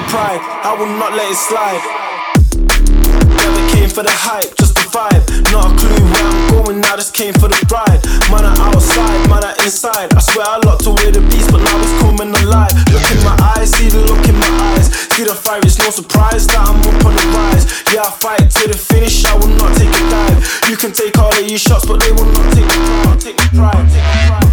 pride, I will not let it slide. Never came for the hype, just the vibe. Not a clue where I'm going, now just came for the ride. Man are outside, man are inside. I swear I locked away the beast, but now it's coming alive. Look in my eyes, see the look in my eyes. See the fire, it's no surprise that I'm up on the rise. Yeah, I fight to the finish, I will not take a dive. You can take all of your shots, but they will not take my pride. Take my pride, take my pride.